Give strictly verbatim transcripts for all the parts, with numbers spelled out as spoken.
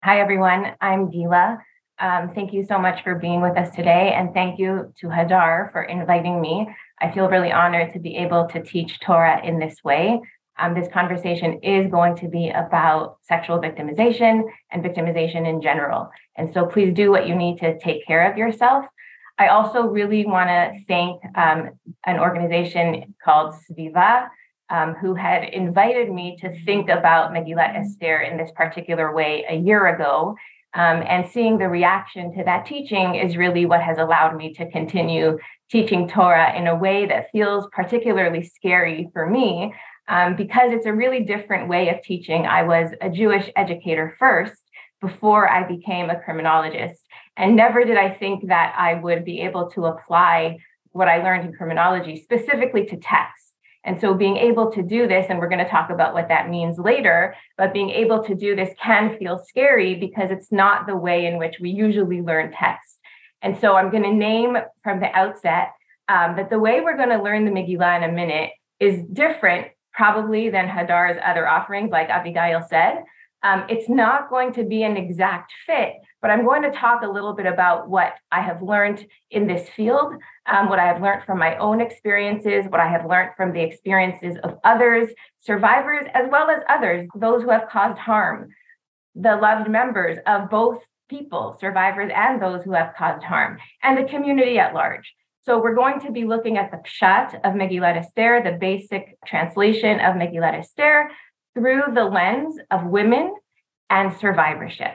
Hi, everyone. I'm Gila. Um, thank you so much for being with us today. And thank you to Hadar for inviting me. I feel really honored to be able to teach Torah in this way. Um, this conversation is going to be about sexual victimization and victimization in general. And so please do what you need to take care of yourself. I also really want to thank um, an organization called Sviva, Um, who had invited me to think about Megillat Esther in this particular way a year ago. Um, and seeing the reaction to that teaching is really what has allowed me to continue teaching Torah in a way that feels particularly scary for me, um, because it's a really different way of teaching. I was a Jewish educator first before I became a criminologist, and never did I think that I would be able to apply what I learned in criminology specifically to text. And so being able to do this, and we're going to talk about what that means later, but being able to do this can feel scary because it's not the way in which we usually learn text. And so I'm going to name from the outset um, that the way we're going to learn the Megillah in a minute is different probably than Hadar's other offerings, like Abigail said. Um, it's not going to be an exact fit, but I'm going to talk a little bit about what I have learned in this field, um, what I have learned from my own experiences, what I have learned from the experiences of others, survivors, as well as others, those who have caused harm, the loved members of both people, survivors and those who have caused harm, and the community at large. So we're going to be looking at the Pshat of Megillat Esther, the basic translation of Megillat Esther, through the lens of women and survivorship.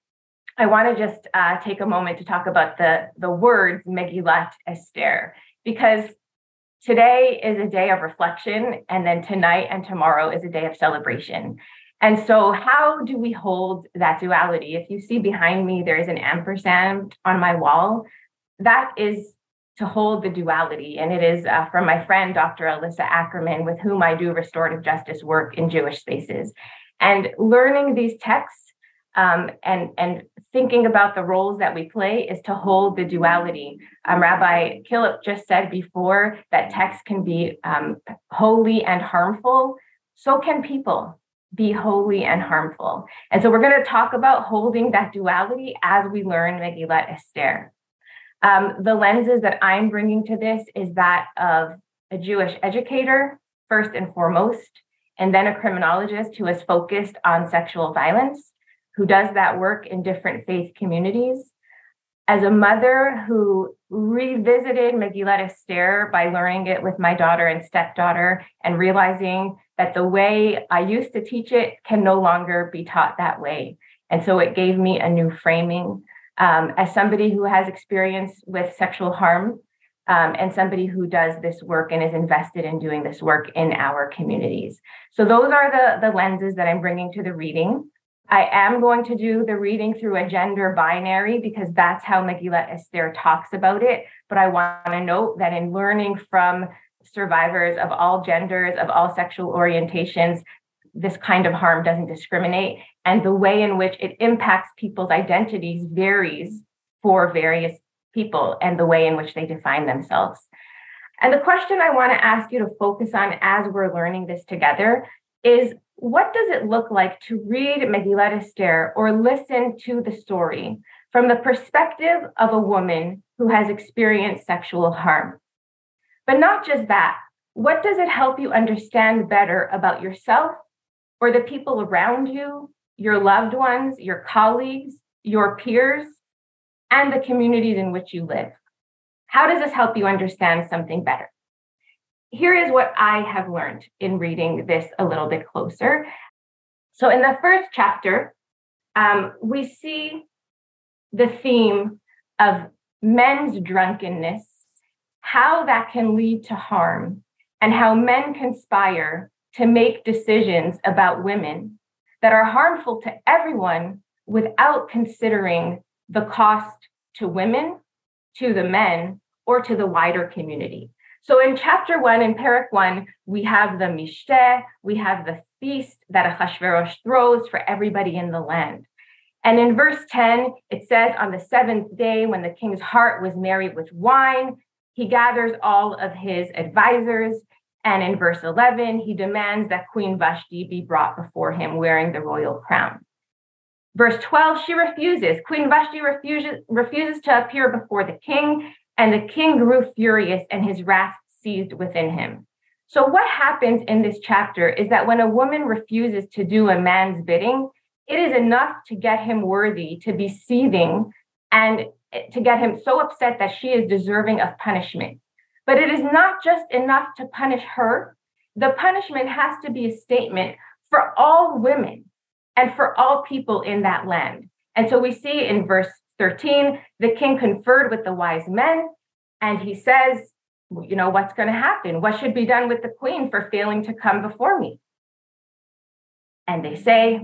I want to just uh, take a moment to talk about the, the words Megillat Esther, because today is a day of reflection, and then tonight and tomorrow is a day of celebration. And so how do we hold that duality? If you see behind me, there is an ampersand on my wall. That is to hold the duality. And it is uh, from my friend, Doctor Alyssa Ackerman, with whom I do restorative justice work in Jewish spaces. And learning these texts um, and, and thinking about the roles that we play is to hold the duality. Um, Rabbi Killip just said before that text can be um, holy and harmful. So can people be holy and harmful. And so we're going to talk about holding that duality as we learn Megillat Esther. Um, the lenses that I'm bringing to this is that of a Jewish educator, first and foremost, and then a criminologist who is focused on sexual violence, who does that work in different faith communities, as a mother who revisited Megillat Esther by learning it with my daughter and stepdaughter and realizing that the way I used to teach it can no longer be taught that way. And so it gave me a new framing. Um, as somebody who has experience with sexual harm, um, and somebody who does this work and is invested in doing this work in our communities. So those are the, the lenses that I'm bringing to the reading. I am going to do the reading through a gender binary because that's how Megillat Esther talks about it. But I want to note that in learning from survivors of all genders, of all sexual orientations, this kind of harm doesn't discriminate, and the way in which it impacts people's identities varies for various people and the way in which they define themselves. And the question I want to ask you to focus on as we're learning this together is, what does it look like to read Megillat Esther or listen to the story from the perspective of a woman who has experienced sexual harm? But not just that, what does it help you understand better about yourself or the people around you, your loved ones, your colleagues, your peers, and the communities in which you live? How does this help you understand something better? Here is what I have learned in reading this a little bit closer. So in the first chapter, um, we see the theme of men's drunkenness, how that can lead to harm, and how men conspire to make decisions about women that are harmful to everyone without considering the cost to women, to the men, or to the wider community. So in chapter one, in Parak one, we have the Mishteh, we have the feast that Achashverosh throws for everybody in the land. And in verse ten, it says, on the seventh day, when the king's heart was merry with wine, he gathers all of his advisors. And in verse eleven, he demands that Queen Vashti be brought before him wearing the royal crown. Verse twelve, she refuses. Queen Vashti refuses, refuses to appear before the king, and the king grew furious and his wrath seized within him. So what happens in this chapter is that when a woman refuses to do a man's bidding, it is enough to get him worthy to be seething and to get him so upset that she is deserving of punishment. But it is not just enough to punish her. The punishment has to be a statement for all women and for all people in that land. And so we see in verse thirteen, the king conferred with the wise men, and he says, you know, what's going to happen? What should be done with the queen for failing to come before me? And they say,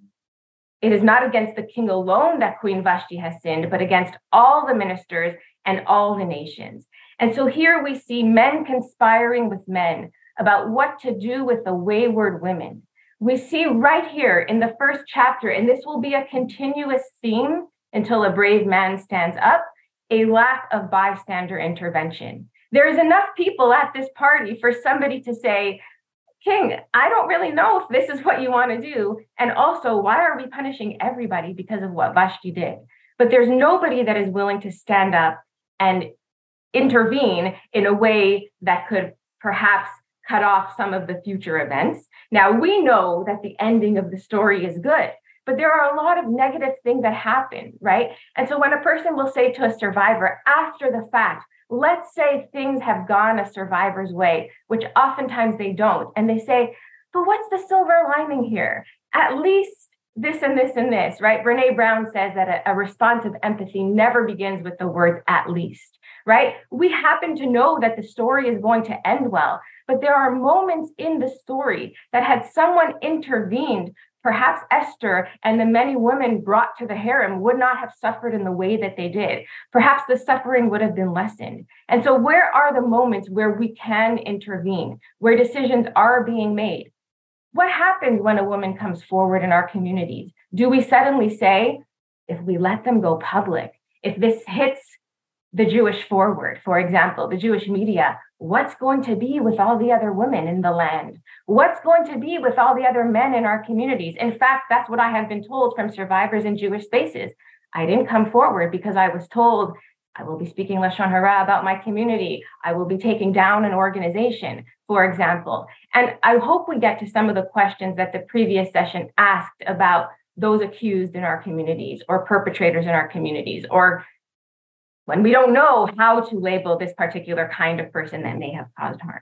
it is not against the king alone that Queen Vashti has sinned, but against all the ministers and all the nations. And so here we see men conspiring with men about what to do with the wayward women. We see right here in the first chapter, and this will be a continuous theme until a brave man stands up, a lack of bystander intervention. There is enough people at this party for somebody to say, King, I don't really know if this is what you want to do. And also, why are we punishing everybody because of what Vashti did? But there's nobody that is willing to stand up and intervene in a way that could perhaps cut off some of the future events. Now, we know that the ending of the story is good, but there are a lot of negative things that happen, right? And so when a person will say to a survivor after the fact, let's say things have gone a survivor's way, which oftentimes they don't. And they say, but what's the silver lining here? At least this and this and this, right? Brene Brown says that a, a response of empathy never begins with the words at least, right? We happen to know that the story is going to end well, but there are moments in the story that had someone intervened, perhaps Esther and the many women brought to the harem would not have suffered in the way that they did. Perhaps the suffering would have been lessened. And so where are the moments where we can intervene, where decisions are being made? What happens when a woman comes forward in our communities? Do we suddenly say, if we let them go public, if this hits the Jewish forward, for example, the Jewish media, what's going to be with all the other women in the land? What's going to be with all the other men in our communities? In fact, that's what I have been told from survivors in Jewish spaces. I didn't come forward because I was told I will be speaking Lashon Hara about my community. I will be taking down an organization, for example. And I hope we get to some of the questions that the previous session asked about those accused in our communities or perpetrators in our communities, or when we don't know how to label this particular kind of person that may have caused harm.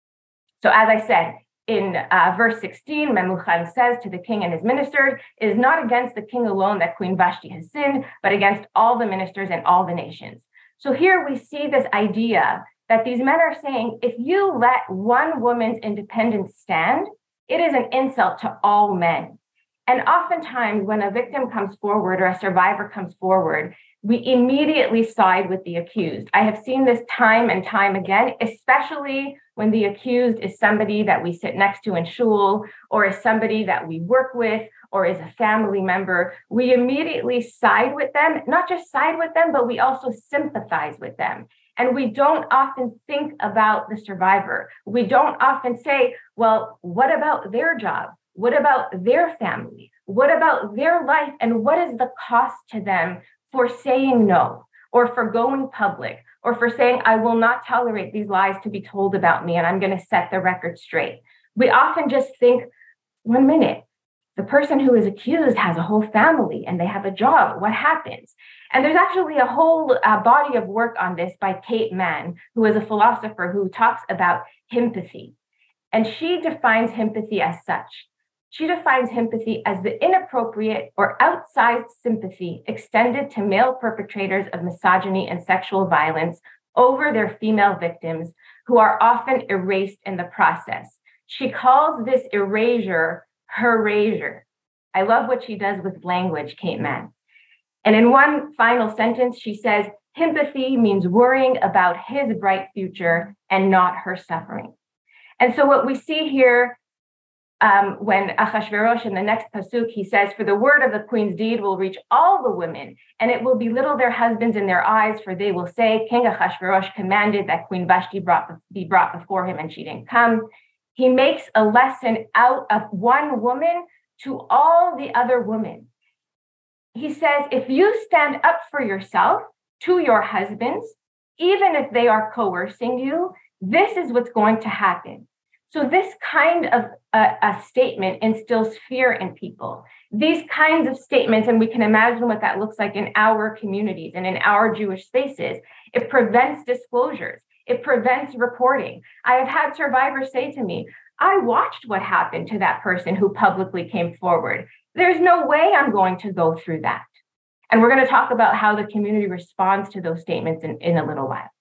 So as I said, in uh, verse sixteen, Memucan says to the king and his ministers, it is not against the king alone that Queen Vashti has sinned, but against all the ministers and all the nations. So here we see this idea that these men are saying, if you let one woman's independence stand, it is an insult to all men. And oftentimes when a victim comes forward or a survivor comes forward, we immediately side with the accused. I have seen this time and time again, especially when the accused is somebody that we sit next to in shul, or is somebody that we work with, or is a family member. We immediately side with them, not just side with them, but we also sympathize with them. And we don't often think about the survivor. We don't often say, well, what about their job? What about their family? What about their life? And what is the cost to them for saying no, or for going public, or for saying, I will not tolerate these lies to be told about me, and I'm going to set the record straight? We often just think, one minute, the person who is accused has a whole family and they have a job. What happens? And there's actually a whole uh, body of work on this by Kate Mann, who is a philosopher who talks about himpathy. And she defines himpathy as such. She defines himpathy as the inappropriate or outsized sympathy extended to male perpetrators of misogyny and sexual violence over their female victims, who are often erased in the process. She calls this erasure herasure. I love what she does with language, Kate Mann. And in one final sentence, she says, himpathy means worrying about his bright future and not her suffering. And so what we see here, Um, when Achashverosh in the next pasuk, he says, for the word of the queen's deed will reach all the women, and it will belittle their husbands in their eyes, for they will say, King Achashverosh commanded that Queen Vashti brought, be brought before him, and she didn't come. He makes a lesson out of one woman to all the other women. he says, if you stand up for yourself to your husbands, even if they are coercing you, this is what's going to happen. So this kind of a, a statement instills fear in people. These kinds of statements, and we can imagine what that looks like in our communities and in our Jewish spaces, it prevents disclosures. It prevents reporting. I have had survivors say to me, I watched what happened to that person who publicly came forward. There's no way I'm going to go through that. And we're going to talk about how the community responds to those statements in, in a little while.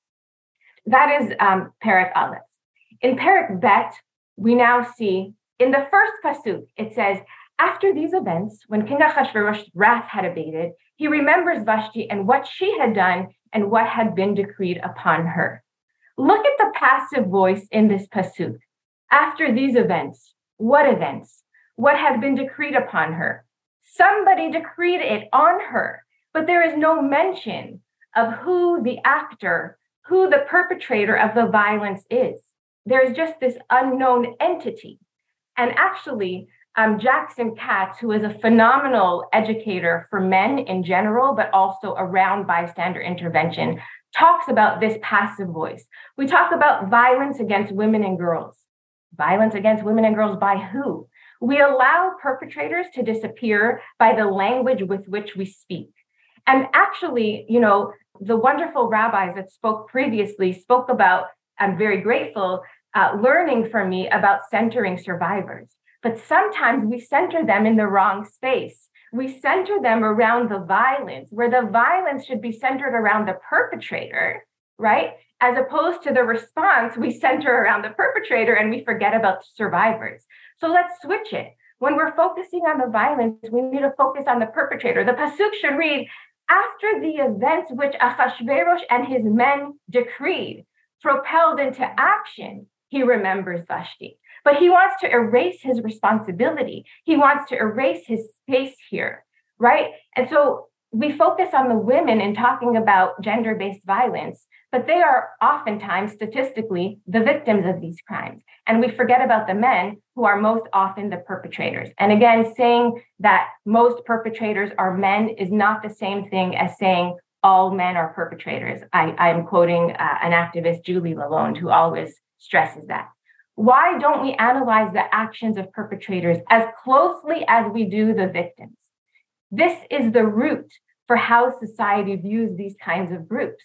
That is um, Perek Aleph. In Perek Bet, we now see in the first pasuk, it says, after these events, when King Ahasuerus' wrath had abated, he remembers Vashti and what she had done and what had been decreed upon her. Look at the passive voice in this pasuk. After these events, what events? What had been decreed upon her? Somebody decreed it on her, but there is no mention of who the actor, who the perpetrator of the violence is. There's just this unknown entity. And actually, um, Jackson Katz, who is a phenomenal educator for men in general, but also around bystander intervention, talks about this passive voice. We talk about violence against women and girls. Violence against women and girls by who? We allow perpetrators to disappear by the language with which we speak. And actually, you know, the wonderful rabbis that spoke previously spoke about, I'm very grateful, uh, learning from me about centering survivors. But sometimes we center them in the wrong space. We center them around the violence, where the violence should be centered around the perpetrator, right? As opposed to the response, we center around the perpetrator and we forget about the survivors. So let's switch it. When we're focusing on the violence, we need to focus on the perpetrator. The pasuk should read, after the events which Ahasuerus and his men decreed, propelled into action, he remembers Vashti. But he wants to erase his responsibility. He wants to erase his space here, right? And so we focus on the women in talking about gender-based violence, but they are oftentimes statistically the victims of these crimes. And we forget about the men who are most often the perpetrators. And again, saying that most perpetrators are men is not the same thing as saying all men are perpetrators. I, I'm quoting uh, an activist, Julie Lalonde, who always stresses that. Why don't we analyze the actions of perpetrators as closely as we do the victims? This is the root for how society views these kinds of groups.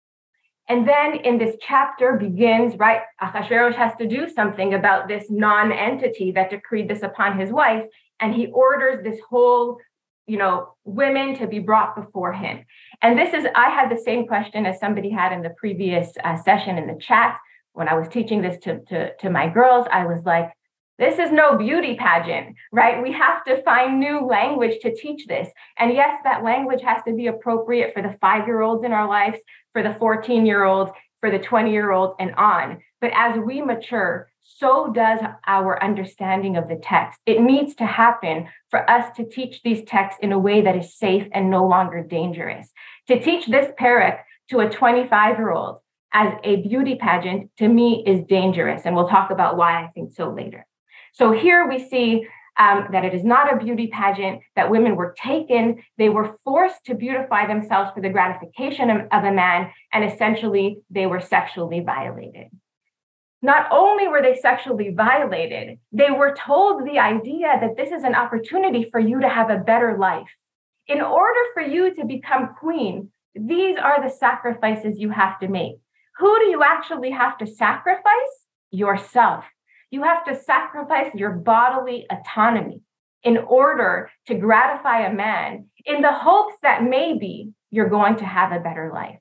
And then in this chapter begins, right, Ahasuerus has to do something about this non-entity that decreed this upon his wife, and he orders this whole, you know, women to be brought before him. And this is, I had the same question as somebody had in the previous uh, session in the chat. When I was teaching this to, to, to my girls, I was like, this is no beauty pageant, right? We have to find new language to teach this. And yes, that language has to be appropriate for the five-year-olds in our lives, for the fourteen-year-olds, for the twenty-year-olds, and on. But as we mature, so does our understanding of the text. It needs to happen for us to teach these texts in a way that is safe and no longer dangerous. To teach this perek to a twenty-five-year-old as a beauty pageant, to me, is dangerous. And we'll talk about why I think so later. So here we see um, that it is not a beauty pageant, that women were taken, they were forced to beautify themselves for the gratification of, of a man, and essentially they were sexually violated. Not only were they sexually violated, they were told the idea that this is an opportunity for you to have a better life. In order for you to become queen, these are the sacrifices you have to make. Who do you actually have to sacrifice? Yourself. You have to sacrifice your bodily autonomy in order to gratify a man in the hopes that maybe you're going to have a better life.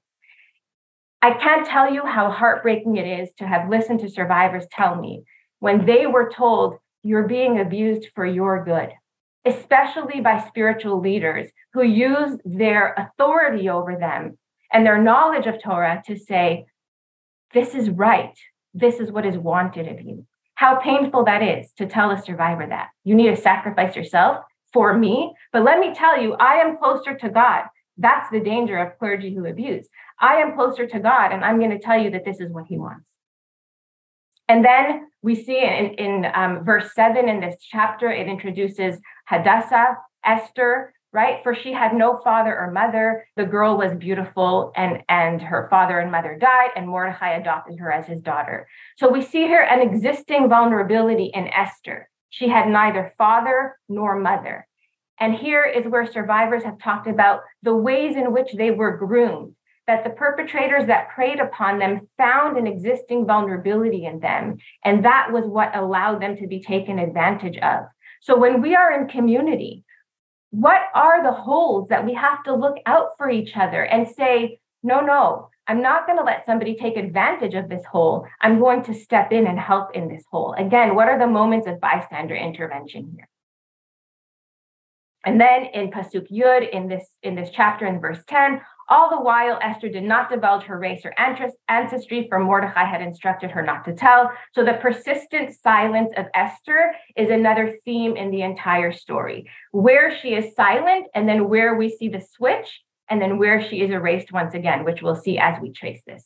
I can't tell you how heartbreaking it is to have listened to survivors tell me when they were told you're being abused for your good, especially by spiritual leaders who use their authority over them and their knowledge of Torah to say, this is right. This is what is wanted of you. How painful that is to tell a survivor that. You need to sacrifice yourself for me. But let me tell you, I am closer to God. That's the danger of clergy who abuse. I am closer to God, and I'm going to tell you that this is what he wants. And then we see in, in um, verse seven in this chapter, it introduces Hadassah, Esther, right? For she had no father or mother. The girl was beautiful, and, and her father and mother died, and Mordechai adopted her as his daughter. So we see here an existing vulnerability in Esther. She had neither father nor mother. And here is where survivors have talked about the ways in which they were groomed, that the perpetrators that preyed upon them found an existing vulnerability in them. And that was what allowed them to be taken advantage of. So when we are in community, what are the holes that we have to look out for each other and say, no, no, I'm not going to let somebody take advantage of this hole. I'm going to step in and help in this hole. Again, what are the moments of bystander intervention here? And then in Pasuk Yud, in this, in this chapter in verse ten, all the while Esther did not divulge her race or ancestry, for Mordechai had instructed her not to tell. So the persistent silence of Esther is another theme in the entire story, where she is silent, and then where we see the switch, and then where she is erased once again, which we'll see as we trace this.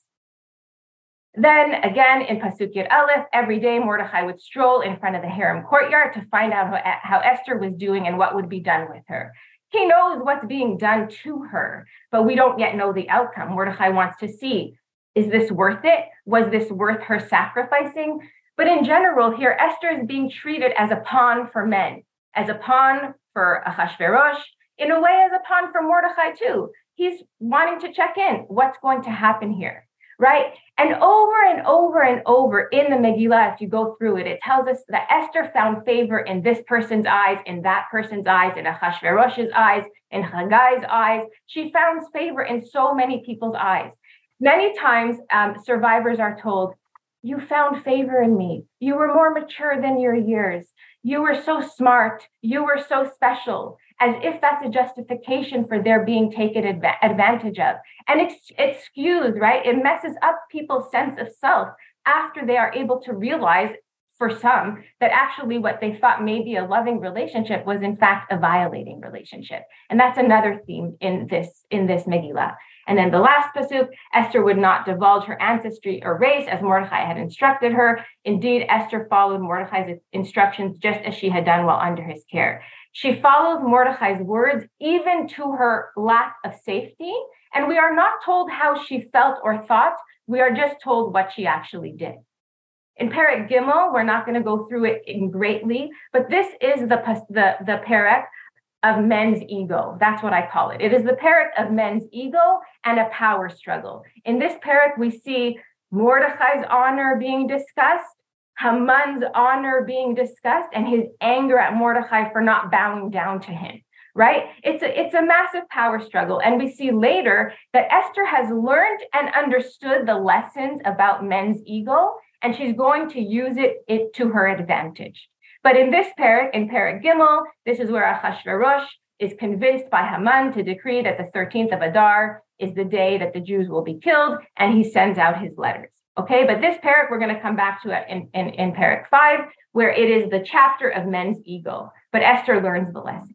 Then again, in Pasuk Yud Aleph, every day Mordechai would stroll in front of the harem courtyard to find out how, how Esther was doing and what would be done with her. He knows what's being done to her, but we don't yet know the outcome. Mordechai wants to see, is this worth it? Was this worth her sacrificing? But in general, here, Esther is being treated as a pawn for men, as a pawn for Ahasuerus, in a way as a pawn for Mordechai too. He's wanting to check in. What's going to happen here? Right? And over and over and over in the Megillah, if you go through it, it tells us that Esther found favor in this person's eyes, in that person's eyes, in Ahasuerus's eyes, in Haggai's eyes. She found favor in so many people's eyes. Many times, um, survivors are told, you found favor in me. You were more mature than your years. You were so smart. You were so special, as if that's a justification for their being taken adva- advantage of. And it's, it skews, right? It messes up people's sense of self after they are able to realize, for some, that actually what they thought may be a loving relationship was in fact a violating relationship. And that's another theme in this, in this Megillah. And then the last pasuk, Esther would not divulge her ancestry or race as Mordechai had instructed her. Indeed, Esther followed Mordechai's instructions just as she had done while under his care. She followed Mordechai's words even to her lack of safety. And we are not told how she felt or thought. We are just told what she actually did. In Perek Gimel, we're not going to go through it in greatly, but this is the, the, the Perek of men's ego. That's what I call it. It is the Perek of men's ego and a power struggle. In this Perek, we see Mordechai's honor being discussed, Haman's honor being discussed, and his anger at Mordechai for not bowing down to him, right? It's a, it's a massive power struggle. And we see later that Esther has learned and understood the lessons about men's ego, and she's going to use it, it to her advantage. But in this Perek, in Perek Gimel, this is where Ahasuerus is convinced by Haman to decree that the thirteenth of Adar is the day that the Jews will be killed, and he sends out his letters. Okay, but this Perek, we're going to come back to it in, in, in Perek five, where it is the chapter of men's ego. But Esther learns the lesson.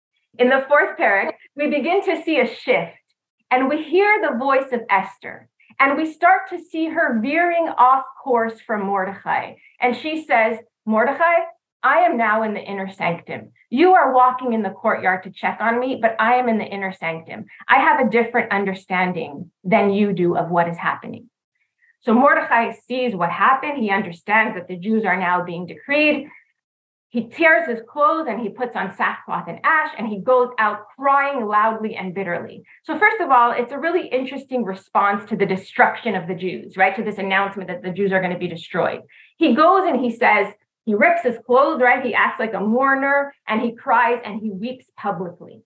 In the fourth Perek, we begin to see a shift, and we hear the voice of Esther, and we start to see her veering off course from Mordechai. And she says, Mordechai, I am now in the inner sanctum. You are walking in the courtyard to check on me, but I am in the inner sanctum. I have a different understanding than you do of what is happening. So Mordechai sees what happened. He understands that the Jews are now being decreed. He tears his clothes and he puts on sackcloth and ash, and he goes out crying loudly and bitterly. So first of all, it's a really interesting response to the destruction of the Jews, right? To this announcement that the Jews are going to be destroyed. He goes and he says, he rips his clothes, right? He acts like a mourner, and he cries and he weeps publicly.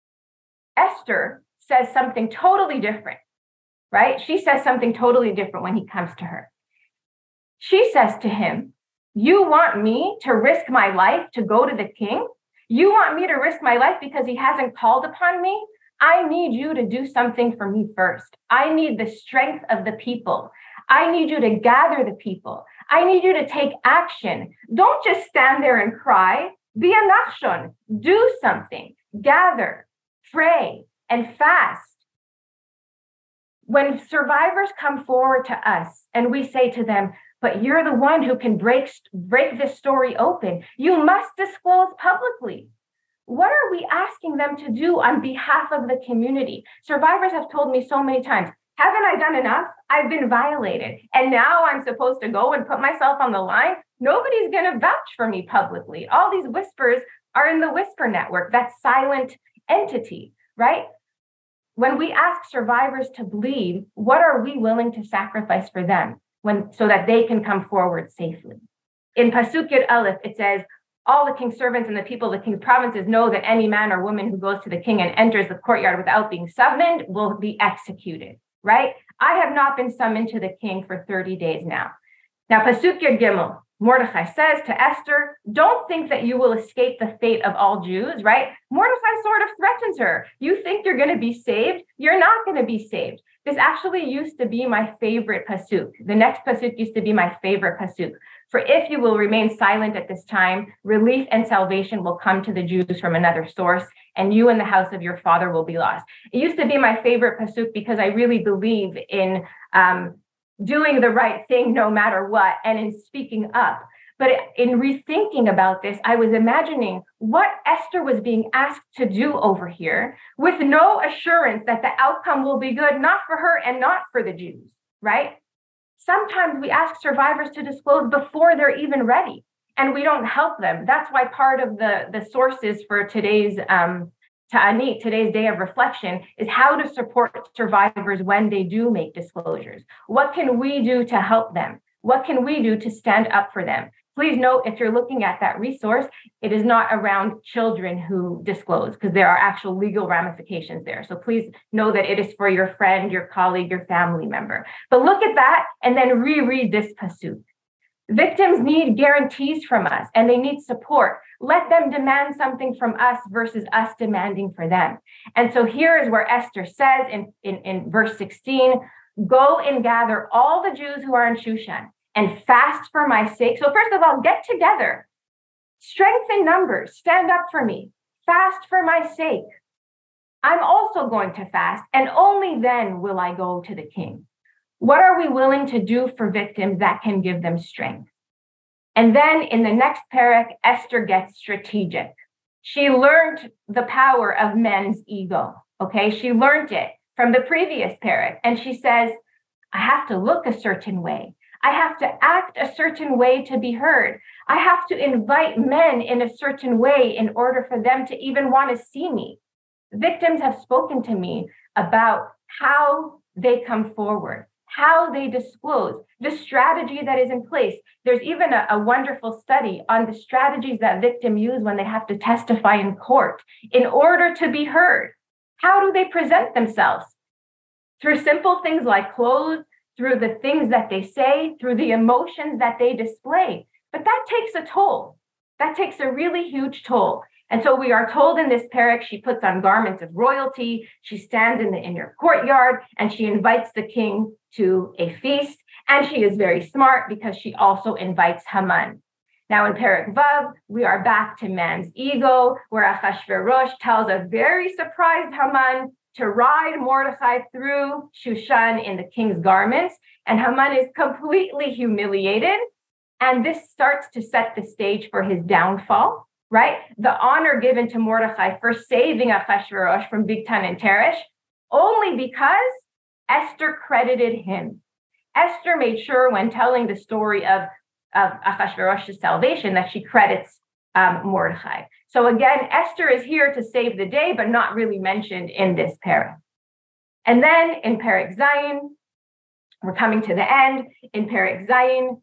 Esther says something totally different, right? She says something totally different when he comes to her. She says to him, you want me to risk my life to go to the king? You want me to risk my life because he hasn't called upon me? I need you to do something for me first. I need the strength of the people. I need you to gather the people. I need you to take action. Don't just stand there and cry. Be a nachshon. Do something. Gather, pray, and fast. When survivors come forward to us and we say to them, but you're the one who can break, break this story open, you must disclose publicly. What are we asking them to do on behalf of the community? Survivors have told me so many times, haven't I done enough? I've been violated. And now I'm supposed to go and put myself on the line? Nobody's going to vouch for me publicly. All these whispers are in the whisper network, that silent entity, right? When we ask survivors to bleed, what are we willing to sacrifice for them when so that they can come forward safely? In Pasuk Yud Aleph, it says, all the king's servants and the people of the king's provinces know that any man or woman who goes to the king and enters the courtyard without being summoned will be executed, right? I have not been summoned to the king for thirty days now. Now, Pasuk Yud Gimel, Mordechai says to Esther, don't think that you will escape the fate of all Jews, right? Mordechai sort of threatens her. You think you're going to be saved? You're not going to be saved. This actually used to be my favorite pasuk. The next pasuk used to be my favorite pasuk. For if you will remain silent at this time, relief and salvation will come to the Jews from another source, and you and the house of your father will be lost. It used to be my favorite pasuk because I really believe in um, doing the right thing no matter what, and in speaking up. But in rethinking about this, I was imagining what Esther was being asked to do over here with no assurance that the outcome will be good, not for her and not for the Jews, right? Sometimes we ask survivors to disclose before they're even ready, and we don't help them. That's why part of the, the sources for today's um, Ta'anit, today's day of reflection, is how to support survivors when they do make disclosures. What can we do to help them? What can we do to stand up for them? Please note, if you're looking at that resource, it is not around children who disclose, because there are actual legal ramifications there. So please know that it is for your friend, your colleague, your family member. But look at that and then reread this pasuk. Victims need guarantees from us, and they need support. Let them demand something from us versus us demanding for them. And so here is where Esther says in, in, in verse sixteen, go and gather all the Jews who are in Shushan and fast for my sake. So first of all, get together, strengthen numbers, stand up for me, fast for my sake. I'm also going to fast, and only then will I go to the king. What are we willing to do for victims that can give them strength? And then in the next parak, Esther gets strategic. She learned the power of men's ego, okay? She learned it from the previous parak, and she says, I have to look a certain way. I have to act a certain way to be heard. I have to invite men in a certain way in order for them to even want to see me. Victims have spoken to me about how they come forward, how they disclose, the strategy that is in place. There's even a, a wonderful study on the strategies that victims use when they have to testify in court in order to be heard. How do they present themselves? Through simple things like clothes, through the things that they say, through the emotions that they display. But that takes a toll. That takes a really huge toll. And so we are told in this parak, she puts on garments of royalty, she stands in the inner courtyard, and she invites the king to a feast. And she is very smart because she also invites Haman. Now in Parak Vav, we are back to man's ego, where Achashverosh tells a very surprised Haman to ride Mordechai through Shushan in the king's garments. And Haman is completely humiliated. And this starts to set the stage for his downfall, right? The honor given to Mordechai for saving Achashverosh from Bigtan and Teresh, only because Esther credited him. Esther made sure when telling the story of, of Achashverosh's salvation that she credits um, Mordechai. So again, Esther is here to save the day, but not really mentioned in this parak. And then in Parak Zayin, we're coming to the end. In Parak Zayin,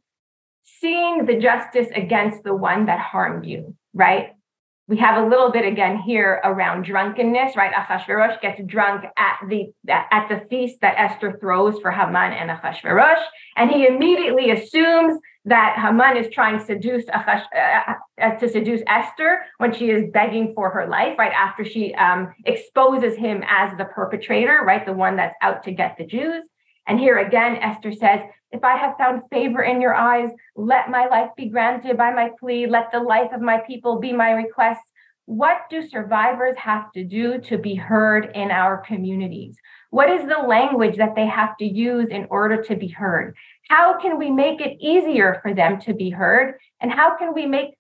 seeing the justice against the one that harmed you, right? We have a little bit again here around drunkenness, right? Achashverosh gets drunk at the at the feast that Esther throws for Haman and Achashverosh, and he immediately assumes that Haman is trying to seduce Achash, uh, to seduce Esther when she is begging for her life, right after she um, exposes him as the perpetrator, right, the one that's out to get the Jews. And here again, Esther says, if I have found favor in your eyes, let my life be granted by my plea. Let the life of my people be my request. What do survivors have to do to be heard in our communities? What is the language that they have to use in order to be heard? How can we make it easier for them to be heard? And how can we make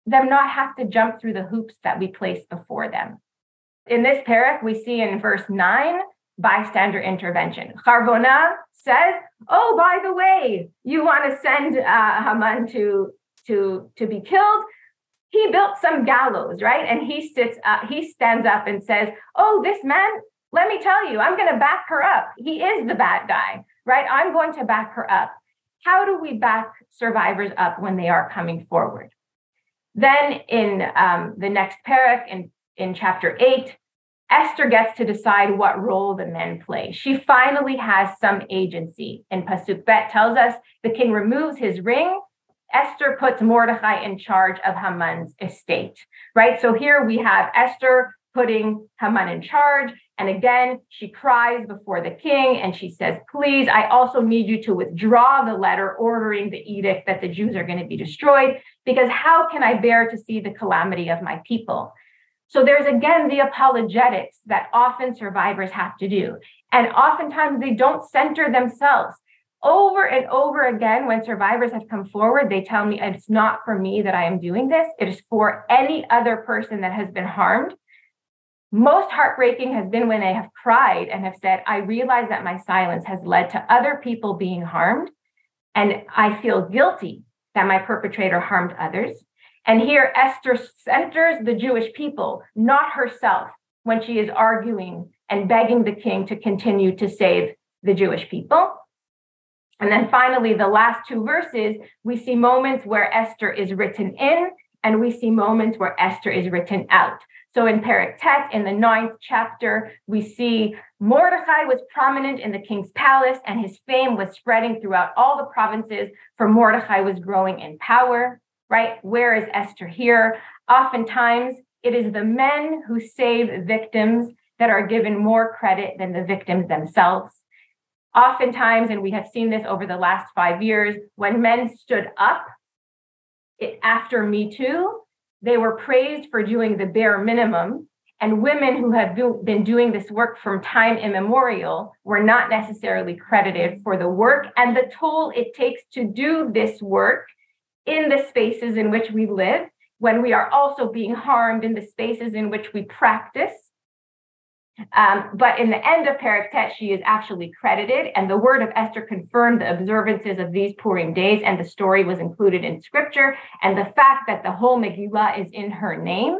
them not have to jump through the hoops that we place before them. In this parak, we see in verse nine, bystander intervention. Harvona says, oh, by the way, you want to send uh, Haman to, to, to be killed? He built some gallows, right? And he sits up, he stands up and says, oh, this man, let me tell you, I'm going to back her up. He is the bad guy, right? I'm going to back her up. How do we back survivors up when they are coming forward? Then in um, the next parak, in, in chapter eight, Esther gets to decide what role the men play. She finally has some agency. And Pasuk Bet tells us the king removes his ring. Esther puts Mordechai in charge of Haman's estate, right? So here we have Esther putting Haman in charge. And again, she cries before the king and she says, please, I also need you to withdraw the letter ordering the edict that the Jews are going to be destroyed, because how can I bear to see the calamity of my people? So there's again the apologetics that often survivors have to do. And oftentimes they don't center themselves. Over and over again, when survivors have come forward, they tell me it's not for me that I am doing this. It is for any other person that has been harmed. Most heartbreaking has been when they have cried and have said, I realize that my silence has led to other people being harmed, and I feel guilty that my perpetrator harmed others. And here Esther centers the Jewish people, not herself, when she is arguing and begging the king to continue to save the Jewish people. And then finally, the last two verses, we see moments where Esther is written in, and we see moments where Esther is written out. So in Perek Tet, in the ninth chapter, we see Mordechai was prominent in the king's palace, and his fame was spreading throughout all the provinces, for Mordechai was growing in power, right? Where is Esther here? Oftentimes, it is the men who save victims that are given more credit than the victims themselves. Oftentimes, and we have seen this over the last five years, when men stood up it, after Me Too, they were praised for doing the bare minimum, and women who have do, been doing this work from time immemorial were not necessarily credited for the work and the toll it takes to do this work in the spaces in which we live, when we are also being harmed in the spaces in which we practice. Um, but in the end of Perek Tet, she is actually credited, and the word of Esther confirmed the observances of these Purim days, and the story was included in scripture, and the fact that the whole Megillah is in her name.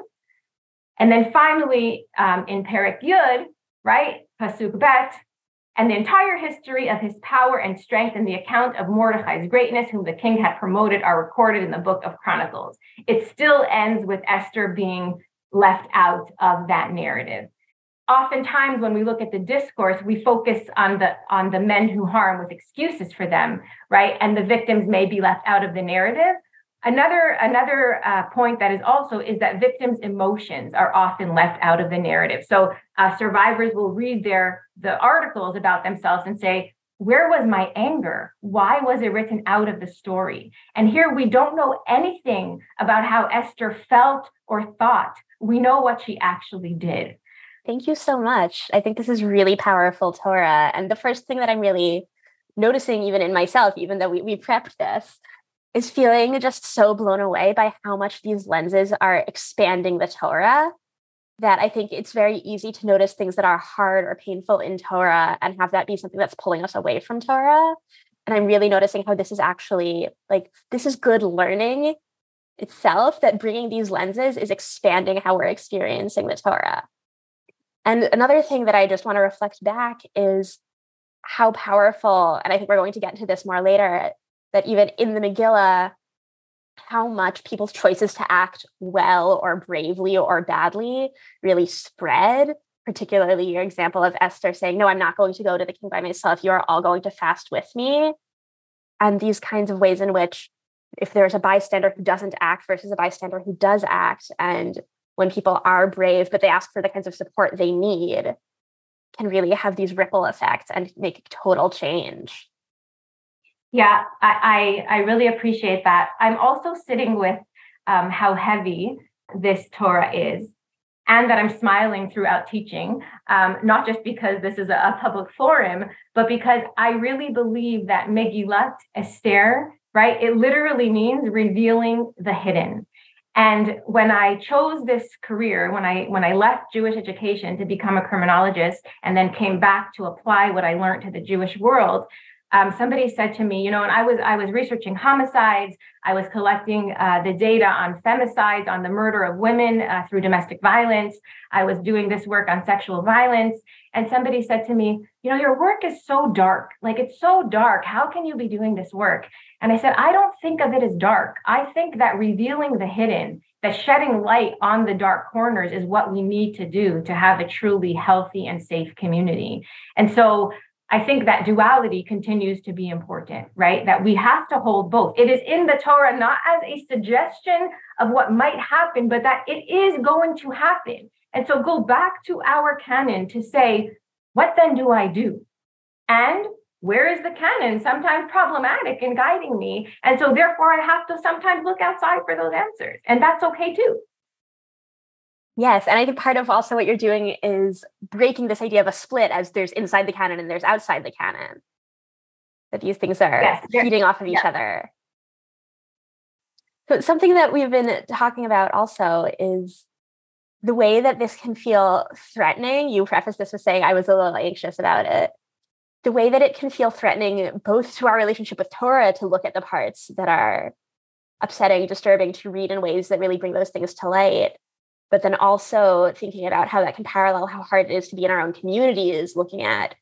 And then finally, um, in Perek Yud, right, Pasuk Bet, and the entire history of his power and strength and the account of Mordechai's greatness, whom the king had promoted, are recorded in the book of Chronicles. It still ends with Esther being left out of that narrative. Oftentimes, when we look at the discourse, we focus on the on the men who harm with excuses for them, right? And the victims may be left out of the narrative. Another another uh, point that is also is that victims' emotions are often left out of the narrative. So uh, survivors will read their the articles about themselves and say, where was my anger? Why was it written out of the story? And here we don't know anything about how Esther felt or thought. We know what she actually did. Thank you so much. I think this is really powerful Torah. And the first thing that I'm really noticing, even in myself, even though we, we prepped this, is feeling just so blown away by how much these lenses are expanding the Torah, that I think it's very easy to notice things that are hard or painful in Torah and have that be something that's pulling us away from Torah. And I'm really noticing how this is actually, like, this is good learning itself, that bringing these lenses is expanding how we're experiencing the Torah. And another thing that I just want to reflect back is how powerful, and I think we're going to get into this more later, that even in the Megillah, how much people's choices to act well or bravely or badly really spread, particularly your example of Esther saying, no, I'm not going to go to the king by myself. You are all going to fast with me. And these kinds of ways in which if there's a bystander who doesn't act versus a bystander who does act, and when people are brave, but they ask for the kinds of support they need, can really have these ripple effects and make total change. Yeah, I, I, I really appreciate that. I'm also sitting with um, how heavy this Torah is, and that I'm smiling throughout teaching, um, not just because this is a, a public forum, but because I really believe that Megillat Esther, right, it literally means revealing the hidden. And when I chose this career, when I when I left Jewish education to become a criminologist and then came back to apply what I learned to the Jewish world, um, somebody said to me, you know, and I was I was researching homicides, I was collecting uh, the data on femicides, on the murder of women uh, through domestic violence. I was doing this work on sexual violence, and somebody said to me, you know, your work is so dark, like it's so dark. How can you be doing this work? And I said, I don't think of it as dark. I think that revealing the hidden, that shedding light on the dark corners is what we need to do to have a truly healthy and safe community. And so I think that duality continues to be important, right? That we have to hold both. It is in the Torah, not as a suggestion of what might happen, but that it is going to happen. And so go back to our canon to say, what then do I do? And where is the canon sometimes problematic in guiding me? And so therefore I have to sometimes look outside for those answers. And that's okay too. Yes. And I think part of also what you're doing is breaking this idea of a split as there's inside the canon and there's outside the canon. That these things are yes, feeding off of each yeah. other. So something that we've been talking about also is the way that this can feel threatening. You prefaced this with saying I was a little anxious about it. The way that it can feel threatening both to our relationship with Torah to look at the parts that are upsetting, disturbing, to read in ways that really bring those things to light, but then also thinking about how that can parallel how hard it is to be in our own communities, looking at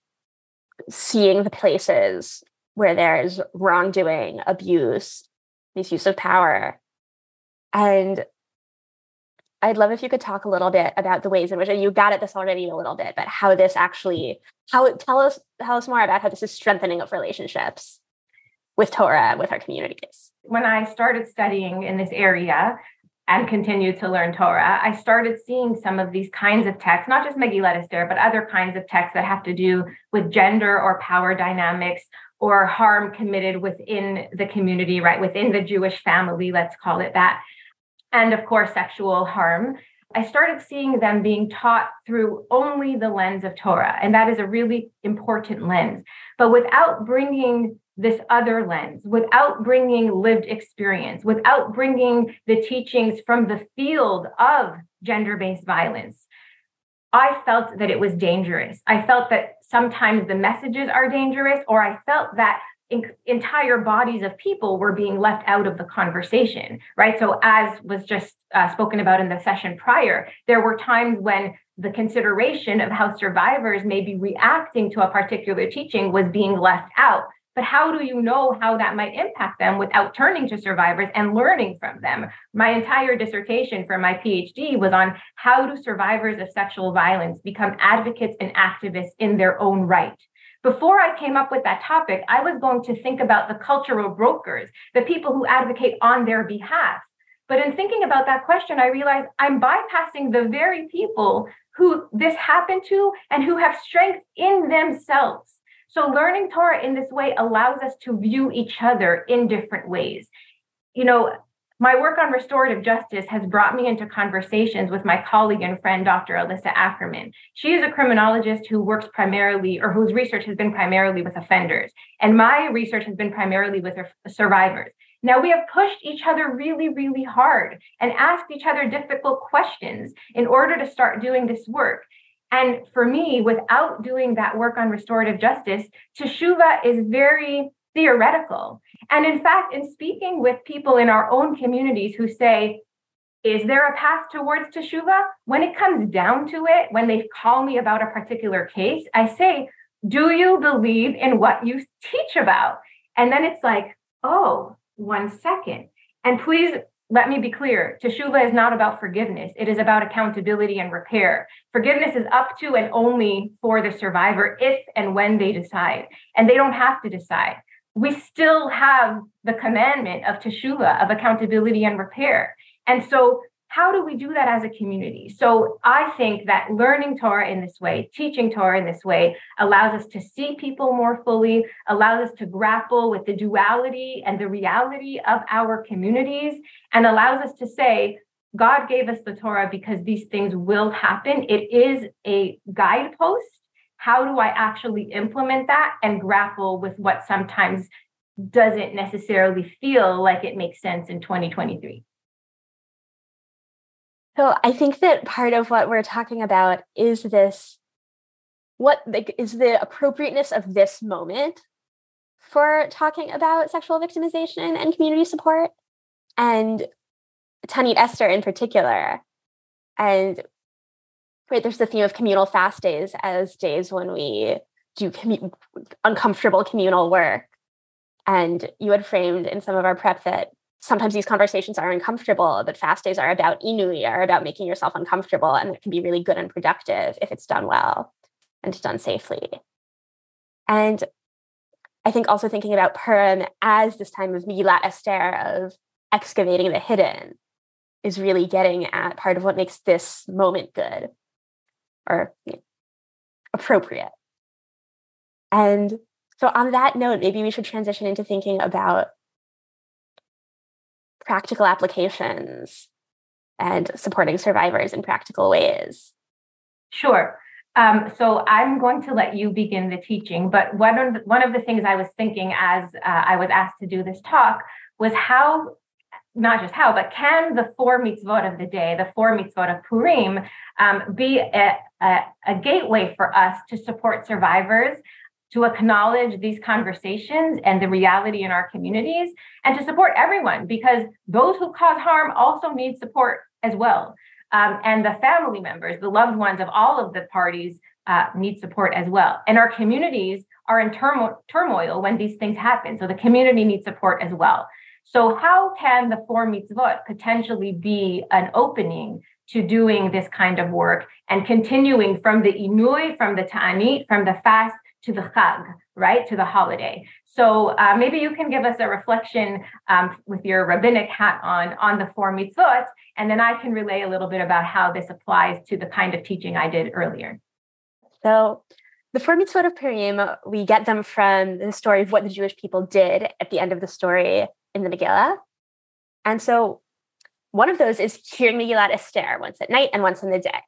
seeing the places where there's wrongdoing, abuse, misuse of power. And I'd love if you could talk a little bit about the ways in which, and you got at this already a little bit, but how this actually, how tell us, tell us more about how this is strengthening of relationships with Torah, with our communities. When I started studying in this area and continued to learn Torah, I started seeing some of these kinds of texts, not just Megillat Esther, but other kinds of texts that have to do with gender or power dynamics or harm committed within the community, right? Within the Jewish family, let's call it that. And of course, sexual harm. I started seeing them being taught through only the lens of Torah. And that is a really important lens. But without bringing this other lens, without bringing lived experience, without bringing the teachings from the field of gender-based violence, I felt that it was dangerous. I felt that sometimes the messages are dangerous, or I felt that In, entire bodies of people were being left out of the conversation, right? So as was just uh, spoken about in the session prior, there were times when the consideration of how survivors may be reacting to a particular teaching was being left out. But how do you know how that might impact them without turning to survivors and learning from them? My entire dissertation for my PhD was on how do survivors of sexual violence become advocates and activists in their own right. Before I came up with that topic, I was going to think about the cultural brokers, the people who advocate on their behalf. But in thinking about that question, I realized I'm bypassing the very people who this happened to and who have strength in themselves. So learning Torah in this way allows us to view each other in different ways. You know, my work on restorative justice has brought me into conversations with my colleague and friend, Doctor Alyssa Ackerman. She is a criminologist who works primarily, or whose research has been primarily with offenders. And my research has been primarily with survivors. Now, we have pushed each other really, really hard and asked each other difficult questions in order to start doing this work. And for me, without doing that work on restorative justice, Teshuvah is very theoretical. And in fact, in speaking with people in our own communities who say, is there a path towards Teshuvah? When it comes down to it, when they call me about a particular case, I say, do you believe in what you teach about? And then it's like, oh, one second. And please let me be clear, Teshuvah is not about forgiveness. It is about accountability and repair. Forgiveness is up to and only for the survivor if and when they decide. And they don't have to decide. We still have the commandment of teshuvah, of accountability and repair. And so how do we do that as a community? So I think that learning Torah in this way, teaching Torah in this way, allows us to see people more fully, allows us to grapple with the duality and the reality of our communities, and allows us to say, God gave us the Torah because these things will happen. It is a guidepost. How do I actually implement that and grapple with what sometimes doesn't necessarily feel like it makes sense in twenty twenty-three? So I think that part of what we're talking about is this, what like, is the appropriateness of this moment for talking about sexual victimization and community support, and Tanit Esther in particular. And right, there's the theme of communal fast days as days when we do commu- uncomfortable communal work. And you had framed in some of our prep that sometimes these conversations are uncomfortable, but fast days are about inui, are about making yourself uncomfortable, and it can be really good and productive if it's done well and done safely. And I think also thinking about Purim as this time of Megillat Esther, of excavating the hidden, is really getting at part of what makes this moment good or you know, appropriate. And so on that note, maybe we should transition into thinking about practical applications and supporting survivors in practical ways. Sure. Um, so I'm going to let you begin the teaching, but one of the, one of the things I was thinking as uh, I was asked to do this talk was how, not just how, but can the four mitzvot of the day, the four mitzvot of Purim, um, be a, a, a gateway for us to support survivors, to acknowledge these conversations and the reality in our communities, and to support everyone, because those who cause harm also need support as well. Um, and the family members, the loved ones of all of the parties uh, need support as well. And our communities are in turmo- turmoil when these things happen. So the community needs support as well. So how can the four mitzvot potentially be an opening to doing this kind of work and continuing from the inui, from the ta'anit, from the fast to the chag, right, to the holiday? So uh, maybe you can give us a reflection um, with your rabbinic hat on, on the four mitzvot, and then I can relay a little bit about how this applies to the kind of teaching I did earlier. So the four mitzvot of Purim, we get them from the story of what the Jewish people did at the end of the story in the Megillah. And so one of those is hearing Megillat Esther once at night and once in the day.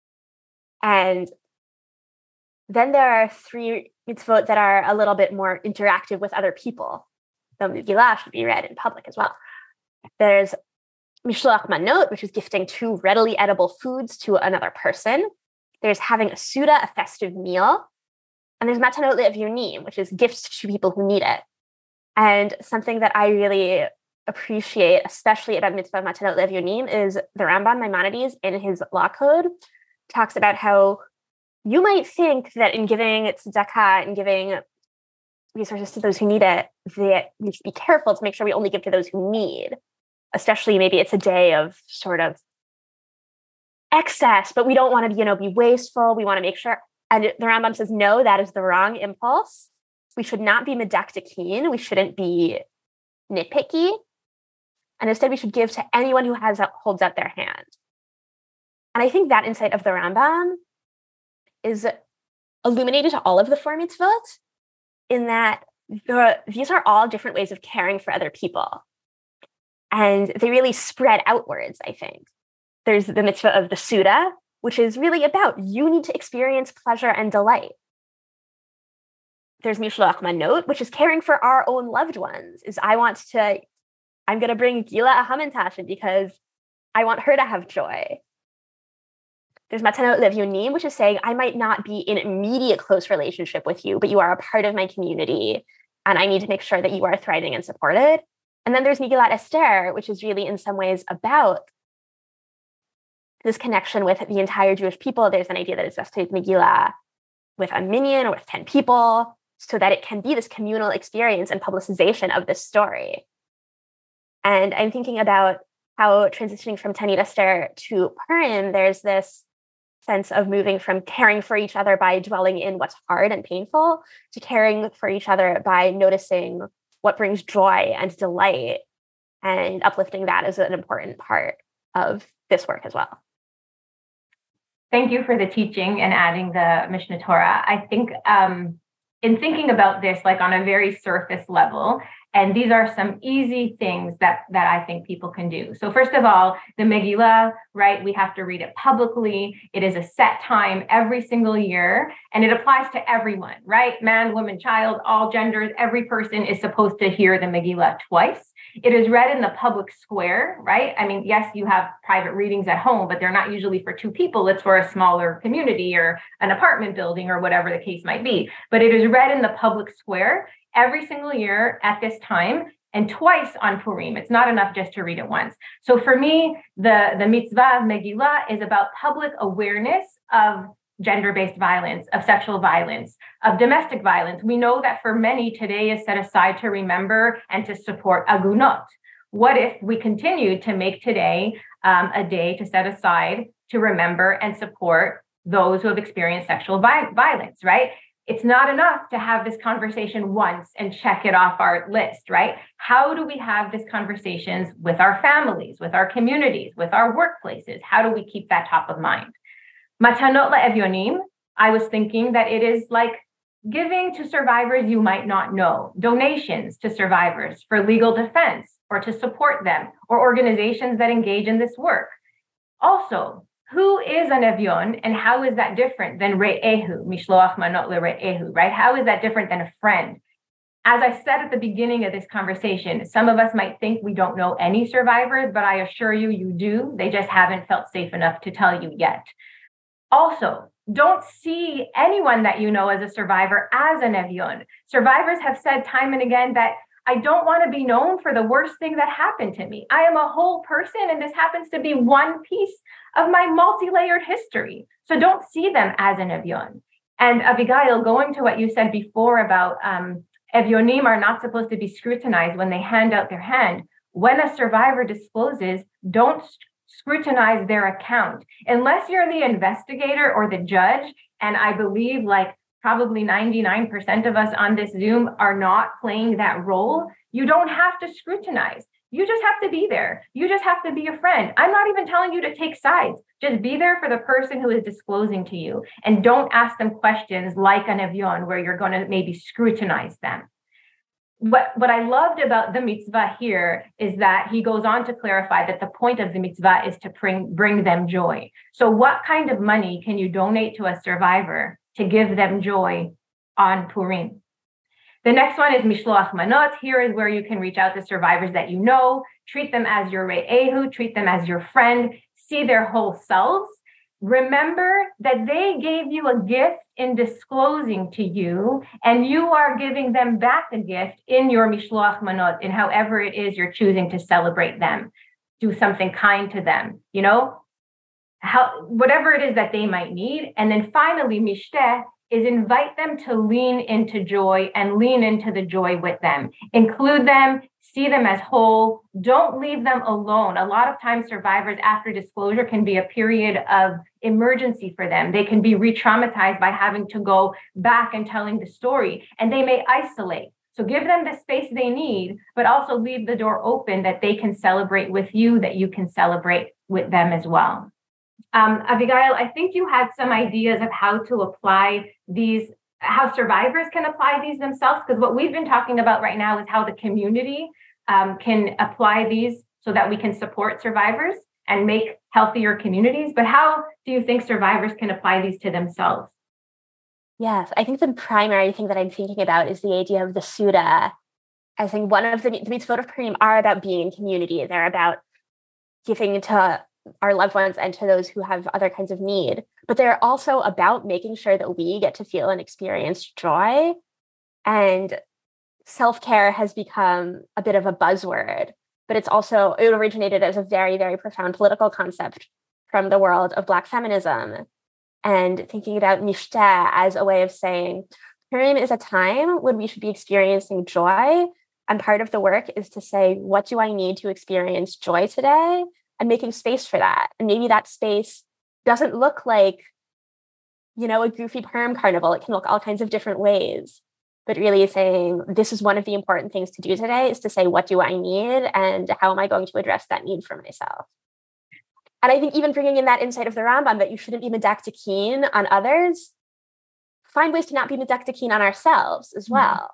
And then there are three mitzvot that are a little bit more interactive with other people. The Megillah should be read in public as well. There's Mishloach Manot, which is gifting two readily edible foods to another person. There's having a Suda, a festive meal. And there's Matanot Le'Evyonim, which is gifts to people who need it. And something that I really appreciate, especially about mitzvah Matanot Le'Evyonim, is the Rambam Maimonides in his law code talks about how you might think that in giving tzedakah and giving resources to those who need it, that we should be careful to make sure we only give to those who need, especially maybe it's a day of sort of excess, but we don't want to, you know, be wasteful. We want to make sure. And the Rambam says, no, that is the wrong impulse. We should not be medaktakin. We shouldn't be nitpicky. And instead, we should give to anyone who has holds out their hand. And I think that insight of the Rambam is illuminated to all of the four mitzvot, in that the, these are all different ways of caring for other people. And they really spread outwards, I think. There's the mitzvah of the Suda, which is really about you need to experience pleasure and delight. There's Mishloach Manot, which is caring for our own loved ones. Is I want to, I'm going to bring Gila a Hamantashen because I want her to have joy. There's Matanot Le'Evyonim, which is saying I might not be in immediate close relationship with you, but you are a part of my community, and I need to make sure that you are thriving and supported. And then there's Megillat Esther, which is really in some ways about this connection with the entire Jewish people. There's an idea that it's best to read Megillah with a minyan or with ten people, so that it can be this communal experience and publicization of this story. And I'm thinking about how transitioning from Tanit Esther to Purim, there's this sense of moving from caring for each other by dwelling in what's hard and painful to caring for each other by noticing what brings joy and delight, and uplifting that is an important part of this work as well. Thank you for the teaching and adding the Mishnah Torah. I think um, in thinking about this, like on a very surface level, and these are some easy things that, that I think people can do. So first of all, the Megillah, right? We have to read it publicly. It is a set time every single year, and it applies to everyone, right? Man, woman, child, all genders, every person is supposed to hear the Megillah twice. It is read in the public square, right? I mean, yes, you have private readings at home, but they're not usually for two people. It's for a smaller community or an apartment building or whatever the case might be. But it is read in the public square every single year at this time, and twice on Purim. It's not enough just to read it once. So for me, the, the mitzvah of Megillah is about public awareness of gender-based violence, of sexual violence, of domestic violence. We know that for many, today is set aside to remember and to support agunot. What if we continue to make today um, a day to set aside to remember and support those who have experienced sexual vi- violence, right? It's not enough to have this conversation once and check it off our list, right? How do we have these conversations with our families, with our communities, with our workplaces? How do we keep that top of mind? Matanot la'evyonim, I was thinking that it is like giving to survivors you might not know, donations to survivors for legal defense or to support them, or organizations that engage in this work. Also, who is an evyon and how is that different than re'ehu, mishloach manot le're'ehu, right? How is that different than a friend? As I said at the beginning of this conversation, some of us might think we don't know any survivors, but I assure you, you do. They just haven't felt safe enough to tell you yet. Also, don't see anyone that you know as a survivor as an evyon. Survivors have said time and again that I don't want to be known for the worst thing that happened to me. I am a whole person, and this happens to be one piece of my multi-layered history. So don't see them as an evyon. And Abigail, going to what you said before about um, evyonim are not supposed to be scrutinized when they hand out their hand. When a survivor discloses, don't scrutinize their account unless you're the investigator or the judge. And I believe like probably ninety-nine percent of us on this Zoom are not playing that role. You don't have to scrutinize. You just have to be there. You just have to be a friend. I'm not even telling you to take sides. Just be there for the person who is disclosing to you, and don't ask them questions like an evyon where you're going to maybe scrutinize them. What, what I loved about the mitzvah here is that he goes on to clarify that the point of the mitzvah is to bring, bring them joy. So what kind of money can you donate to a survivor to give them joy on Purim? The next one is mishloach manot. Here is where you can reach out to survivors that you know, treat them as your re'ehu, treat them as your friend, see their whole selves. Remember that they gave you a gift in disclosing to you, and you are giving them back a gift in your mishloach manot, in however it is you're choosing to celebrate them. Do something kind to them, you know, how, whatever it is that they might need. And then finally, mishteh is invite them to lean into joy and lean into the joy with them. Include them, see them as whole. Don't leave them alone. A lot of times survivors after disclosure can be a period of emergency for them. They can be re-traumatized by having to go back and telling the story, and they may isolate. So give them the space they need, but also leave the door open that they can celebrate with you, that you can celebrate with them as well. Um, Abigail, I think you had some ideas of how to apply these, how survivors can apply these themselves, because what we've been talking about right now is how the community um, can apply these so that we can support survivors and make healthier communities. But how do you think survivors can apply these to themselves? Yes, I think the primary thing that I'm thinking about is the idea of the Suda. I think one of the, the mitzvot of Purim are about being in community. They're about giving to our loved ones and to those who have other kinds of need. But they're also about making sure that we get to feel and experience joy. And self-care has become a bit of a buzzword, but it's also, it originated as a very, very profound political concept from the world of Black feminism. And thinking about mishteh as a way of saying, Purim is a time when we should be experiencing joy. And part of the work is to say, what do I need to experience joy today? And making space for that. And maybe that space doesn't look like, you know, a goofy Purim carnival. It can look all kinds of different ways. But really saying, this is one of the important things to do today, is to say, what do I need? And how am I going to address that need for myself? And I think even bringing in that insight of the Rambam, that you shouldn't be medactic on others, find ways to not be medactic on ourselves as well.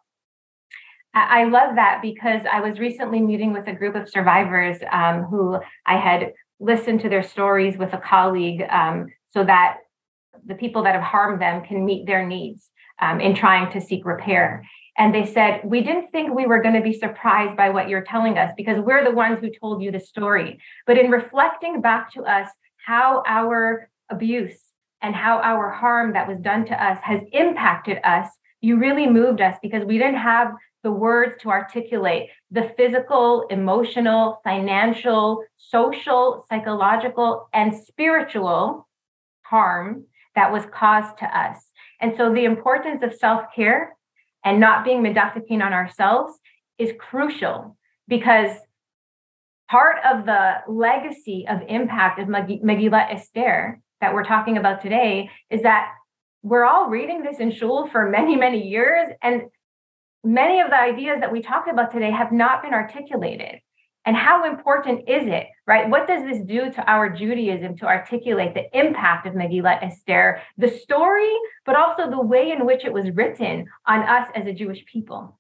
I love that, because I was recently meeting with a group of survivors um, who I had listened to their stories with a colleague um, so that the people that have harmed them can meet their needs um, in trying to seek repair. And they said, we didn't think we were going to be surprised by what you're telling us because we're the ones who told you the story. But in reflecting back to us how our abuse and how our harm that was done to us has impacted us, you really moved us because we didn't have the words to articulate the physical, emotional, financial, social, psychological, and spiritual harm that was caused to us. And so the importance of self-care and not being medactipine on ourselves is crucial because part of the legacy of impact of Meg- Megillat Esther that we're talking about today is that we're all reading this in shul for many, many years, and many of the ideas that we talked about today have not been articulated. And how important is it, right? What does this do to our Judaism to articulate the impact of Megillat Esther, the story, but also the way in which it was written on us as a Jewish people?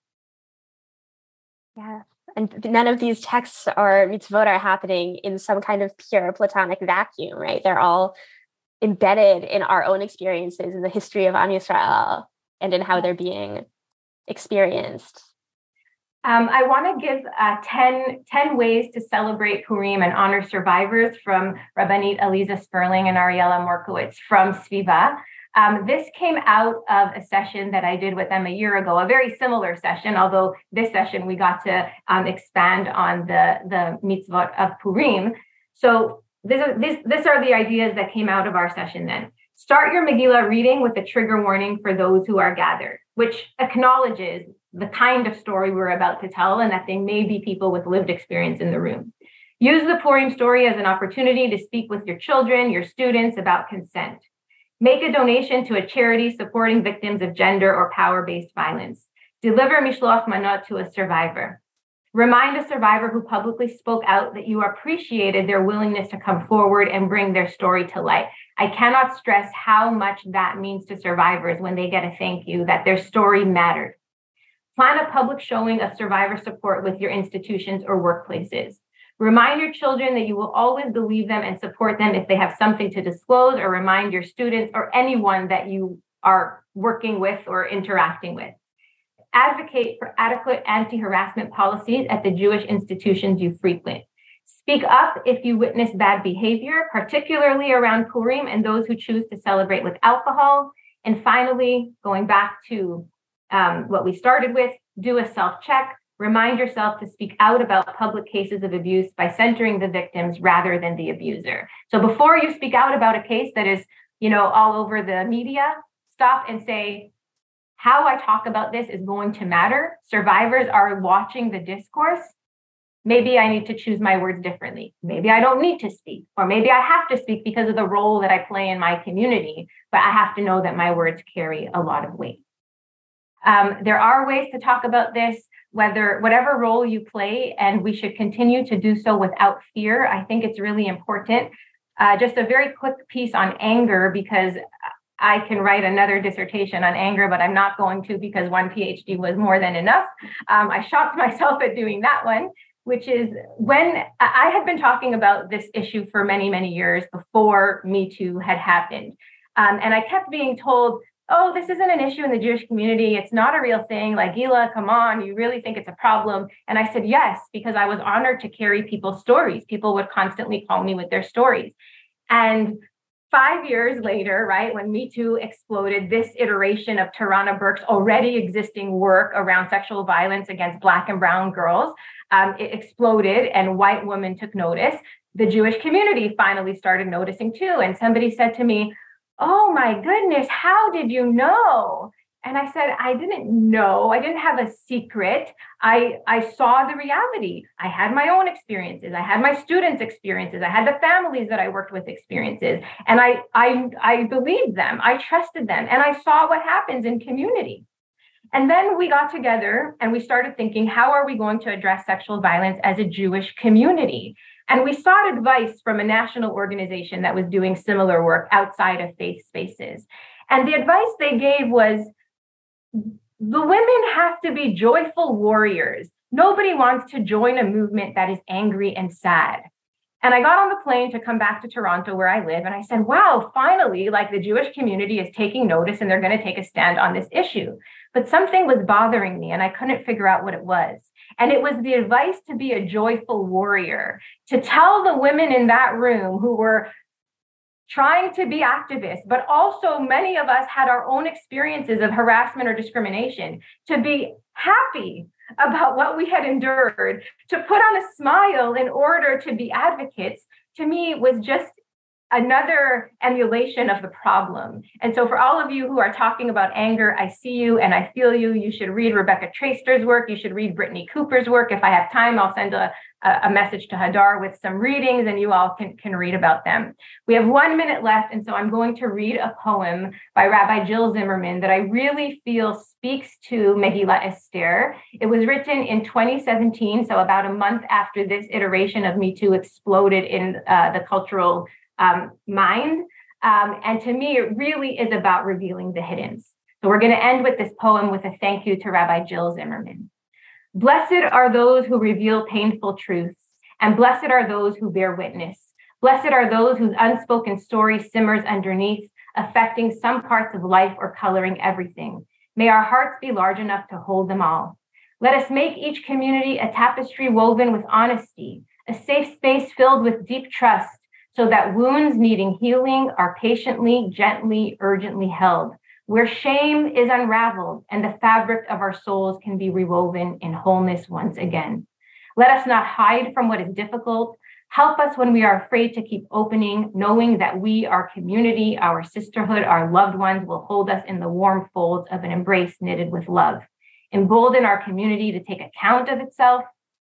Yeah. And none of these texts or mitzvot are happening in some kind of pure Platonic vacuum, right? They're all embedded in our own experiences in the history of Am Yisrael and in how they're being experienced. Um, I want to give uh, ten, ten ways to celebrate Purim and honor survivors from Rabbanit Aliza Sperling and Ariella Morkowitz from Sviva. Um, this came out of a session that I did with them a year ago, a very similar session, although this session we got to um, expand on the, the mitzvot of Purim. So this, this, this are the ideas that came out of our session then. Start your Megillah reading with a trigger warning for those who are gathered, which acknowledges the kind of story we're about to tell and that there may be people with lived experience in the room. Use the Purim story as an opportunity to speak with your children, your students about consent. Make a donation to a charity supporting victims of gender or power-based violence. Deliver mishloach manot to a survivor. Remind a survivor who publicly spoke out that you appreciated their willingness to come forward and bring their story to light. I cannot stress how much that means to survivors when they get a thank you, that their story mattered. Plan a public showing of survivor support with your institutions or workplaces. Remind your children that you will always believe them and support them if they have something to disclose, or remind your students or anyone that you are working with or interacting with. Advocate for adequate anti-harassment policies at the Jewish institutions you frequent. Speak up if you witness bad behavior, particularly around Purim and those who choose to celebrate with alcohol. And finally, going back to um, what we started with, do a self-check. Remind yourself to speak out about public cases of abuse by centering the victims rather than the abuser. So before you speak out about a case that is, you know, all over the media, stop and say, how I talk about this is going to matter. Survivors are watching the discourse. Maybe I need to choose my words differently. Maybe I don't need to speak, or maybe I have to speak because of the role that I play in my community, but I have to know that my words carry a lot of weight. Um, there are ways to talk about this, whether whatever role you play, and we should continue to do so without fear. I think it's really important. Uh, just a very quick piece on anger, because I can write another dissertation on anger, but I'm not going to because one PhD was more than enough. Um, I shocked myself at doing that one, which is when I had been talking about this issue for many, many years before Me Too had happened. Um, and I kept being told, oh, this isn't an issue in the Jewish community. It's not a real thing. Like, Gila, come on, you really think it's a problem? And I said, yes, because I was honored to carry people's stories. People would constantly call me with their stories. And five years later, right, when Me Too exploded, this iteration of Tarana Burke's already existing work around sexual violence against Black and brown girls, um, it exploded and white women took notice. The Jewish community finally started noticing too. And somebody said to me, oh my goodness, how did you know? And I said, I didn't know. I didn't have a secret. I, I saw the reality. I had my own experiences. I had my students' experiences. I had the families that I worked with experiences. And I, I, I believed them. I trusted them. And I saw what happens in community. And then we got together and we started thinking, how are we going to address sexual violence as a Jewish community? And we sought advice from a national organization that was doing similar work outside of faith spaces. And the advice they gave was, the women have to be joyful warriors. Nobody wants to join a movement that is angry and sad. And I got on the plane to come back to Toronto where I live. And I said, wow, finally, like the Jewish community is taking notice and they're going to take a stand on this issue. but something was bothering me and I couldn't figure out what it was. And it was the advice to be a joyful warrior, to tell the women in that room who were trying to be activists, but also many of us had our own experiences of harassment or discrimination, to be happy about what we had endured, to put on a smile in order to be advocates, to me was just another emulation of the problem. And so for all of you who are talking about anger, I see you and I feel you. You should read Rebecca Traister's work. You should read Brittany Cooper's work. If I have time, I'll send a, a message to Hadar with some readings and you all can, can read about them. We have one minute left. And so I'm going to read a poem by Rabbi Jill Zimmerman that I really feel speaks to Megillat Esther. It was written in twenty seventeen, so about a month after this iteration of Me Too exploded in uh, the cultural Um, mind. Um, and to me, it really is about revealing the hidden. So we're going to end with this poem with a thank you to Rabbi Jill Zimmerman. Blessed are those who reveal painful truths, and blessed are those who bear witness. Blessed are those whose unspoken story simmers underneath, affecting some parts of life or coloring everything. May our hearts be large enough to hold them all. Let us make each community a tapestry woven with honesty, a safe space filled with deep trust, so that wounds needing healing are patiently, gently, urgently held, where shame is unraveled and the fabric of our souls can be rewoven in wholeness once again. Let us not hide from what is difficult. Help us when we are afraid to keep opening, knowing that we, our community, our sisterhood, our loved ones will hold us in the warm folds of an embrace knitted with love. Embolden our community to take account of itself.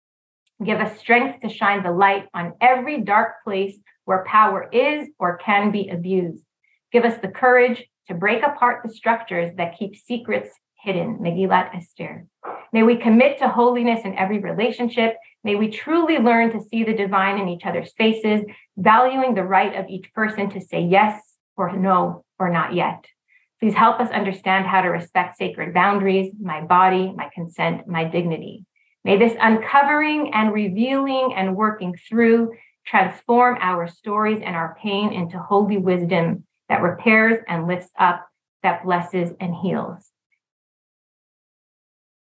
Give us strength to shine the light on every dark place where power is or can be abused. Give us the courage to break apart the structures that keep secrets hidden. Megillat Esther. May we commit to holiness in every relationship. May we truly learn to see the divine in each other's faces, valuing the right of each person to say yes or no or not yet. Please help us understand how to respect sacred boundaries, my body, my consent, my dignity. May this uncovering and revealing and working through transform our stories and our pain into holy wisdom that repairs and lifts up, that blesses and heals.